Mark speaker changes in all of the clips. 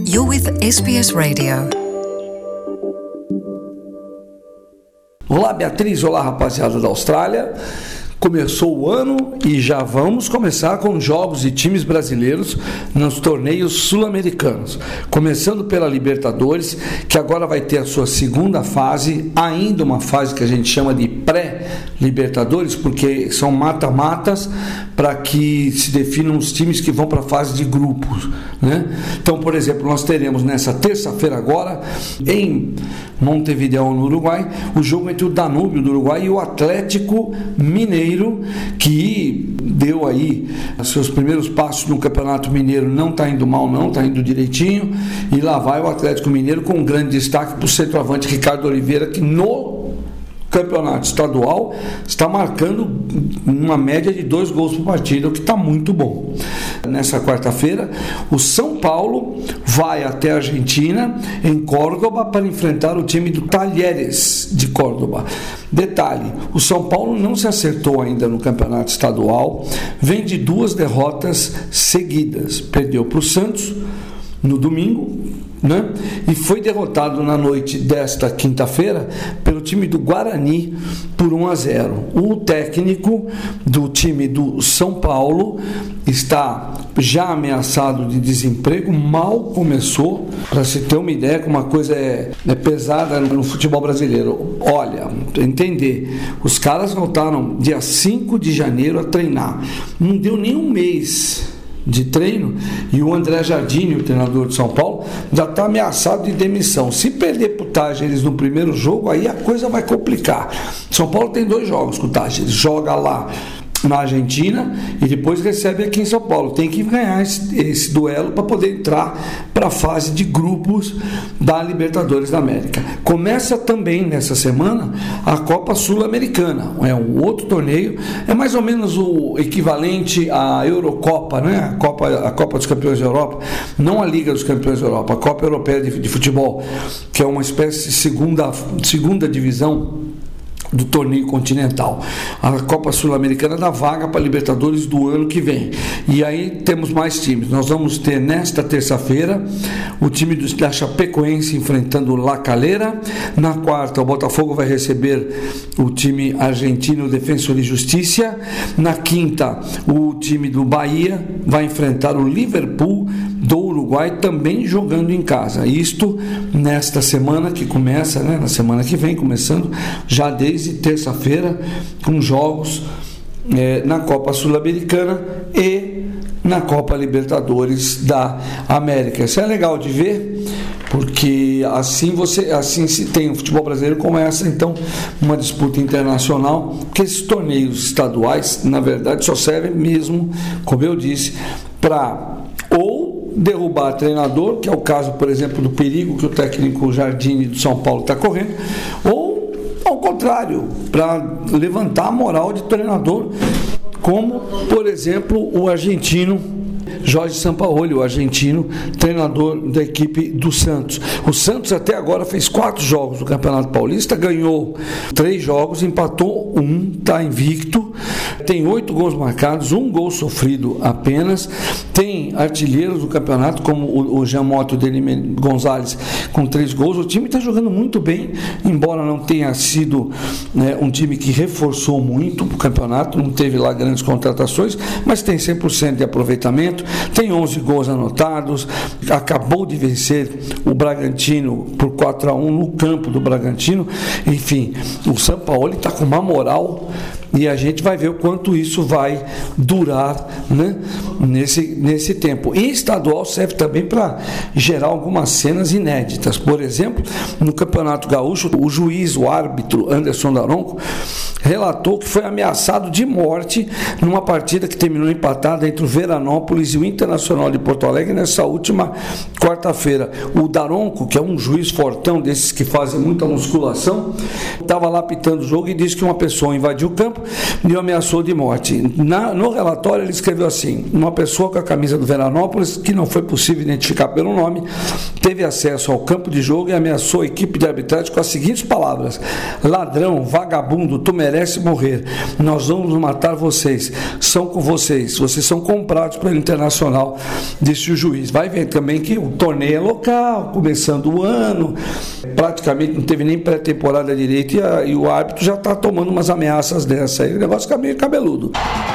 Speaker 1: You're with SBS Radio.
Speaker 2: Olá, Beatriz. Olá, rapaziada da Austrália. Começou o ano e já vamos começar com jogos de times brasileiros nos torneios sul-americanos. Começando pela Libertadores, que agora vai ter a sua segunda fase, ainda uma fase que a gente chama de pré-Libertadores, porque são mata-matas para que se definam os times que vão para a fase de grupos, né? Então, por exemplo, nós teremos nessa terça-feira agora, em Montevideo, no Uruguai, o jogo entre o Danúbio do Uruguai e o Atlético Mineiro, que deu aí seus primeiros passos no Campeonato Mineiro. Não está indo mal, não, está indo direitinho, e lá vai o Atlético Mineiro com um grande destaque para o centroavante Ricardo Oliveira, que no campeonato estadual está marcando uma média de 2 gols por partida, o que está muito bom. Nessa quarta-feira, o São Paulo vai até a Argentina, em Córdoba, para enfrentar o time do Talleres de Córdoba. Detalhe, o São Paulo não se acertou ainda no campeonato estadual, vem de 2 derrotas seguidas. Perdeu para o Santos no domingo, né? E foi derrotado na noite desta quinta-feira pelo time do Guarani por 1-0. O técnico do time do São Paulo está já ameaçado de desemprego, mal começou. Para se ter uma ideia, que uma coisa é pesada no futebol brasileiro. Olha, entender, os caras voltaram dia 5 de janeiro a treinar, não deu nem um mês de treino, e o André Jardine, o treinador de São Paulo, já está ameaçado de demissão. Se perder para o Talleres no primeiro jogo, aí a coisa vai complicar. São Paulo tem 2 jogos com o Talleres, joga lá na Argentina e depois recebe aqui em São Paulo. Tem que ganhar esse duelo para poder entrar para a fase de grupos da Libertadores da América. Começa também nessa semana a Copa Sul-Americana, é um outro torneio, é mais ou menos o equivalente à Eurocopa, né? A Copa dos Campeões da Europa, não a Liga dos Campeões da Europa, a Copa Europeia de Futebol, que é uma espécie de segunda divisão do torneio continental. A Copa Sul-Americana dá vaga para a Libertadores do ano que vem. E aí temos mais times. Nós vamos ter nesta terça-feira o time da Chapecoense enfrentando o La Calera. Na quarta, o Botafogo vai receber o time argentino, o Defensor e Justiça. Na quinta, o time do Bahia vai enfrentar o Liverpool do Uruguai, também jogando em casa. Isto nesta semana que começa, né? Na semana que vem, começando já desde terça-feira, com jogos na Copa Sul-Americana e na Copa Libertadores da América. Isso é legal de ver, porque assim se tem o futebol brasileiro começa então uma disputa internacional, porque esses torneios estaduais, na verdade, só servem mesmo, como eu disse, para ou derrubar treinador, que é o caso, por exemplo, do perigo que o técnico Jardine do São Paulo está correndo, ou ao contrário, para levantar a moral de treinador, como, por exemplo, o argentino Jorge Sampaoli, o argentino, treinador da equipe do Santos. O Santos até agora fez 4 jogos no Campeonato Paulista, ganhou 3 jogos, empatou 1, está invicto, tem 8 gols marcados, 1 gol sofrido apenas, tem artilheiros do campeonato, como o Gianmoto Gonzalez, com 3 gols. O time está jogando muito bem, embora não tenha sido um time que reforçou muito o campeonato, não teve lá grandes contratações, mas tem 100% de aproveitamento, tem 11 gols anotados, acabou de vencer o Bragantino por 4-1 no campo do Bragantino. Enfim, o Sampaoli está com uma moral e a gente vai ver o quanto isso vai durar, né, nesse tempo. E estadual serve também para gerar algumas cenas inéditas. Por exemplo, no Campeonato Gaúcho, o juiz, o árbitro Anderson Daronco, relatou que foi ameaçado de morte numa partida que terminou empatada entre o Veranópolis e o Internacional de Porto Alegre nessa última quarta-feira. O Daronco, que é um juiz fortão desses que fazem muita musculação, estava lá apitando o jogo e disse que uma pessoa invadiu o campo, campo e o ameaçou de morte. No relatório ele escreveu assim: uma pessoa com a camisa do Veranópolis, que não foi possível identificar pelo nome, teve acesso ao campo de jogo e ameaçou a equipe de arbitragem com as seguintes palavras: ladrão, vagabundo, tu merece morrer, nós vamos matar vocês, são com vocês são comprados pelo Internacional, disse o juiz. Vai ver também que o torneio é local, começando o ano, praticamente não teve nem pré-temporada direito e o árbitro já está tomando umas ameaças dessa aí, o negócio fica meio cabeludo.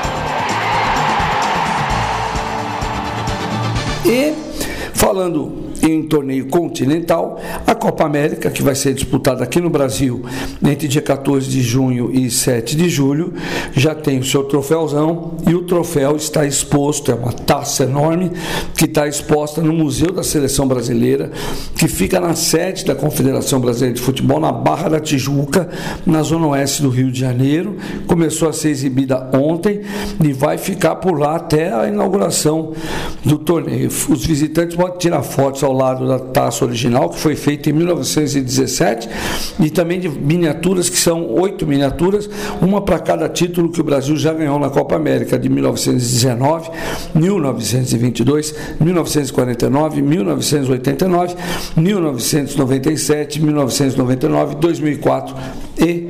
Speaker 2: E falando em torneio continental, a Copa América, que vai ser disputada aqui no Brasil entre dia 14 de junho e 7 de julho, já tem o seu troféuzão, e o troféu está exposto, é uma taça enorme que está exposta no Museu da Seleção Brasileira, que fica na sede da Confederação Brasileira de Futebol, na Barra da Tijuca, na zona oeste do Rio de Janeiro. Começou a ser exibida ontem e vai ficar por lá até a inauguração do torneio. Os visitantes podem tirar fotos ao lado da taça original, que foi feita em 1917, e também de miniaturas, que são 8 miniaturas, uma para cada título que o Brasil já ganhou na Copa América, de 1919, 1922, 1949, 1989, 1997, 1999, 2004 e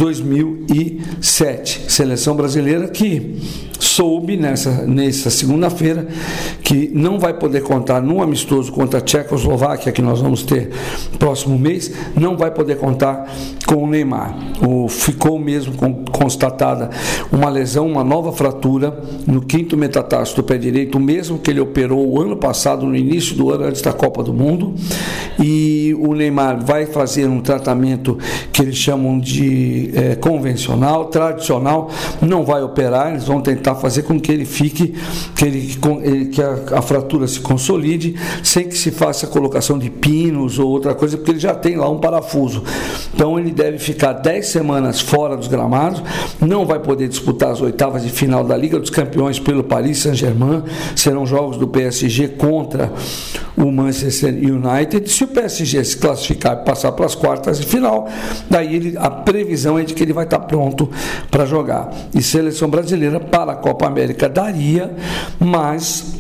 Speaker 2: 2007. Seleção brasileira que soube nessa segunda-feira que não vai poder contar num amistoso contra a Tchecoslováquia, que nós vamos ter próximo mês, não vai poder contar com o Neymar. Ficou mesmo constatada uma lesão, uma nova fratura no 5º metatarso do pé direito, o mesmo que ele operou o ano passado, no início do ano, antes da Copa do Mundo, e o Neymar vai fazer um tratamento que eles chamam de convencional, tradicional, não vai operar, eles vão tentar fazer com que ele fique, que a fratura se consolide, sem que se faça a colocação de pinos ou outra coisa, porque ele já tem lá um parafuso. Então ele deve ficar 10 semanas fora dos gramados, não vai poder disputar as oitavas de final da Liga dos Campeões pelo Paris Saint-Germain, serão jogos do PSG contra o Manchester United. Se o PSG se classificar e passar para as quartas de final, daí a previsão é de que ele vai estar pronto para jogar. E seleção brasileira para a Copa América daria, mas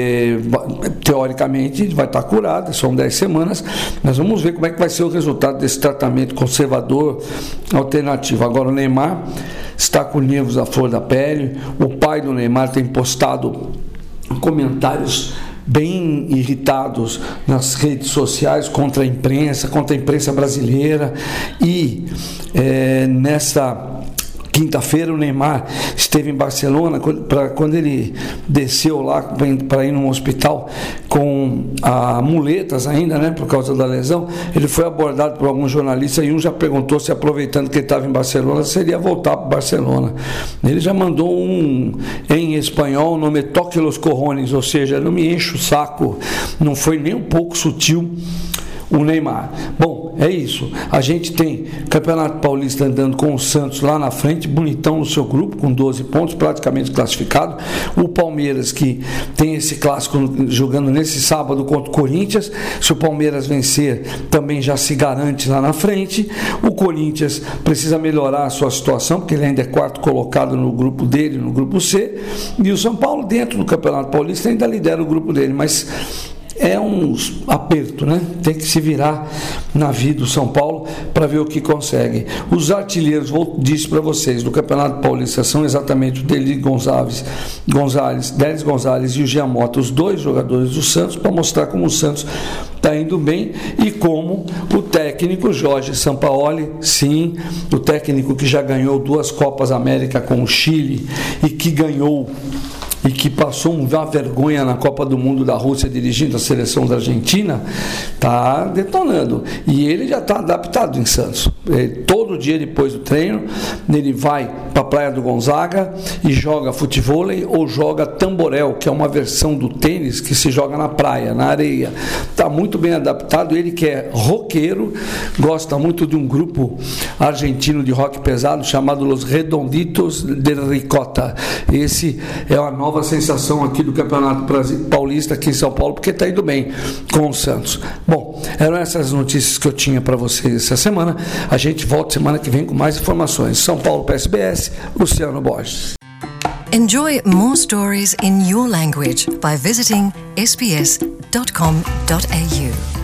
Speaker 2: teoricamente vai estar curado, são 10 semanas, mas vamos ver como é que vai ser o resultado desse tratamento conservador alternativo. Agora o Neymar está com nervos à flor da pele, o pai do Neymar tem postado comentários bem irritados nas redes sociais contra a imprensa brasileira, e nessa quinta-feira o Neymar esteve em Barcelona, quando ele desceu lá para ir num hospital com muletas ainda, né, por causa da lesão, ele foi abordado por alguns jornalistas e um já perguntou se, aproveitando que ele estava em Barcelona, seria voltar para Barcelona. Ele já mandou em espanhol, no me toque los cojones, ou seja, não me enche o saco. Não foi nem um pouco sutil o Neymar. Bom, é isso. A gente tem Campeonato Paulista andando com o Santos lá na frente, bonitão no seu grupo, com 12 pontos, praticamente classificado. O Palmeiras, que tem esse clássico jogando nesse sábado contra o Corinthians. Se o Palmeiras vencer, também já se garante lá na frente. O Corinthians precisa melhorar a sua situação, porque ele ainda é quarto colocado no grupo dele, no grupo C. E o São Paulo, dentro do Campeonato Paulista, ainda lidera o grupo dele, mas é um aperto, né? Tem que se virar na vida do São Paulo para ver o que consegue. Os artilheiros, disse para vocês, do Campeonato Paulista são exatamente o Delis Gonzalez e o Jean Mota, os dois jogadores do Santos, para mostrar como o Santos está indo bem e como o técnico Jorge Sampaoli, sim, o técnico que já ganhou 2 Copas América com o Chile e que passou uma vergonha na Copa do Mundo da Rússia dirigindo a seleção da Argentina, está detonando. E ele já está adaptado em Santos. Todo dia depois do treino, ele vai para a Praia do Gonzaga e joga futevôlei ou joga tamborel, que é uma versão do tênis que se joga na praia, na areia. Está muito bem adaptado. Ele que é roqueiro, gosta muito de um grupo argentino de rock pesado chamado Los Redonditos de Ricota. Esse é a nova nova sensação aqui do Campeonato Paulista aqui em São Paulo, porque está indo bem com o Santos. Bom, eram essas notícias que eu tinha para vocês essa semana. A gente volta semana que vem com mais informações. São Paulo PSBS, Luciano Borges.
Speaker 1: Enjoy more stories in your language by visiting sbs.com.au.